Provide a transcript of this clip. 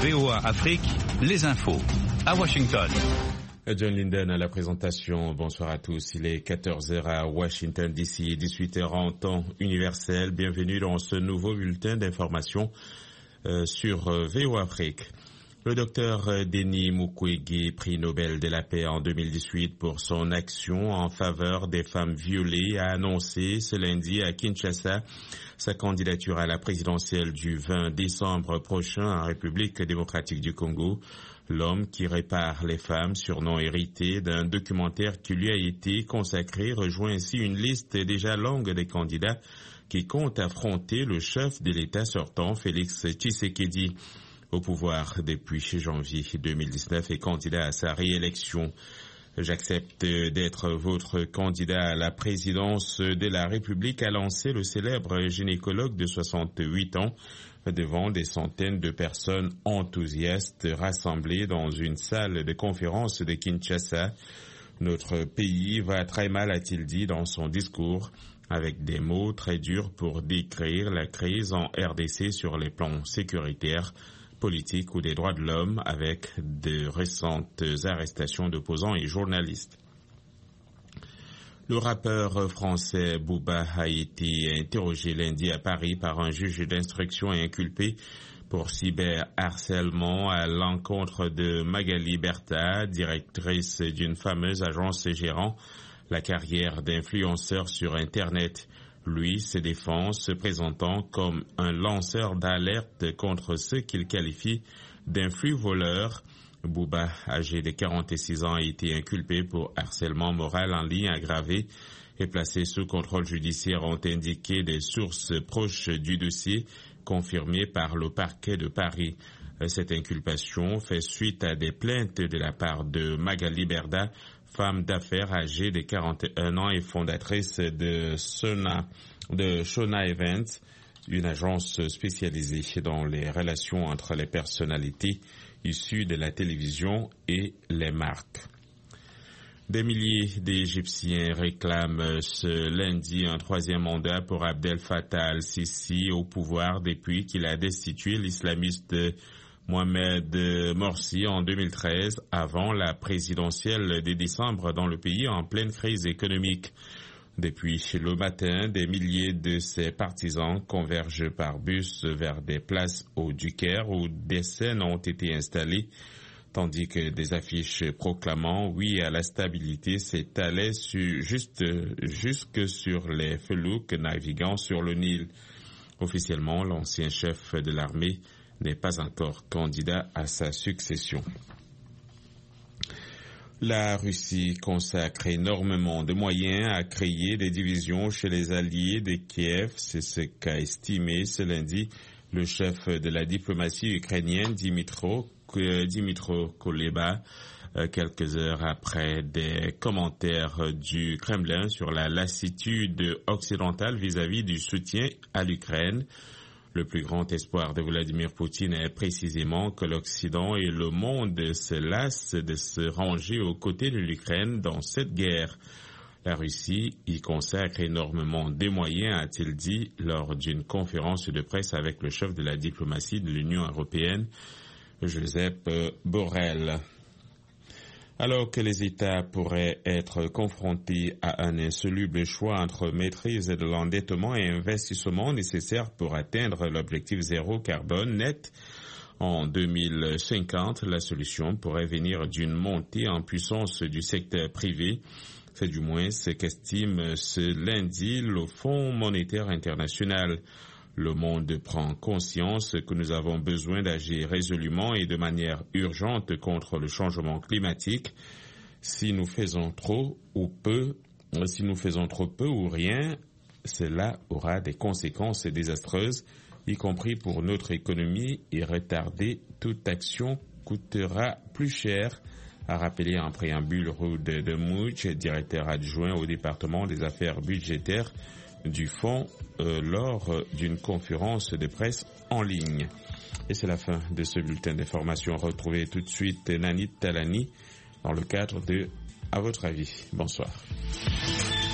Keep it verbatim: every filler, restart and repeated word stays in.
V O A Afrique, les infos, à Washington. John Linden à la présentation. Bonsoir à tous. Il est quatorze heures à Washington D C et dix-huit heures en temps universel. Bienvenue dans ce nouveau bulletin d'information euh, sur euh, V O A Afrique. Le docteur Denis Mukwege, prix Nobel de la paix en deux mille dix-huit pour son action en faveur des femmes violées, a annoncé ce lundi à Kinshasa sa candidature à la présidentielle du vingt décembre prochain en République démocratique du Congo. L'homme qui répare les femmes, surnom hérité d'un documentaire qui lui a été consacré, rejoint ainsi une liste déjà longue des candidats qui comptent affronter le chef de l'État sortant, Félix Tshisekedi, au pouvoir depuis janvier deux mille dix-neuf et candidat à sa réélection. J'accepte d'être votre candidat à la présidence de la République, a lancé le célèbre gynécologue de soixante-huit ans devant des centaines de personnes enthousiastes rassemblées dans une salle de conférence de Kinshasa. Notre pays va très mal, a-t-il dit dans son discours, avec des mots très durs pour décrire la crise en R D C sur les plans sécuritaires, politique ou des droits de l'homme, avec de récentes arrestations d'opposants et journalistes. Le rappeur français Booba a été interrogé lundi à Paris par un juge d'instruction et inculpé pour cyberharcèlement à l'encontre de Magali Bertha, directrice d'une fameuse agence gérant la carrière d'influenceur sur Internet. Lui se défend, se présentant comme un lanceur d'alerte contre ceux qu'il qualifie d'influx voleurs. Booba, âgé de quarante-six ans, a été inculpé pour harcèlement moral en ligne aggravé et placé sous contrôle judiciaire, ont indiqué des sources proches du dossier confirmées par le parquet de Paris. Cette inculpation fait suite à des plaintes de la part de Magali Bertha, femme d'affaires âgée de quarante et un ans et fondatrice de Sona, de Shona Events, une agence spécialisée dans les relations entre les personnalités issues de la télévision et les marques. Des milliers d'Égyptiens réclament ce lundi un troisième mandat pour Abdel Fattah al-Sisi au pouvoir depuis qu'il a destitué l'islamiste Mohamed Morsi en deux mille treize, avant la présidentielle de décembre dans le pays en pleine crise économique. Depuis le matin, des milliers de ses partisans convergent par bus vers des places au Caire où des scènes ont été installées, tandis que des affiches proclamant « Oui à la stabilité » s'étalaient su, juste, jusque sur les felouks naviguant sur le Nil. Officiellement, l'ancien chef de l'armée n'est pas encore candidat à sa succession. La Russie consacre énormément de moyens à créer des divisions chez les alliés de Kiev, c'est ce qu'a estimé ce lundi le chef de la diplomatie ukrainienne Dimitro, Dimitro Kuleba, quelques heures après des commentaires du Kremlin sur la lassitude occidentale vis-à-vis du soutien à l'Ukraine. Le plus grand espoir de Vladimir Poutine est précisément que l'Occident et le monde se lassent de se ranger aux côtés de l'Ukraine dans cette guerre. La Russie y consacre énormément de moyens, a-t-il dit lors d'une conférence de presse avec le chef de la diplomatie de l'Union européenne, Josep Borrell. Alors que les États pourraient être confrontés à un insoluble choix entre maîtrise de l'endettement et investissement nécessaires pour atteindre l'objectif zéro carbone net en deux mille cinquante, la solution pourrait venir d'une montée en puissance du secteur privé. C'est du moins ce qu'estime ce lundi le Fonds monétaire international. Le monde prend conscience que nous avons besoin d'agir résolument et de manière urgente contre le changement climatique. Si nous faisons trop ou peu, si nous faisons trop peu ou rien, cela aura des conséquences désastreuses, y compris pour notre économie, et retarder toute action coûtera plus cher, a rappelé en préambule Ruud de Mouch, directeur adjoint au département des affaires budgétaires du fonds euh, lors d'une conférence de presse en ligne. Et c'est la fin de ce bulletin d'information. Retrouvez tout de suite Nani Talani dans le cadre de À votre avis. Bonsoir.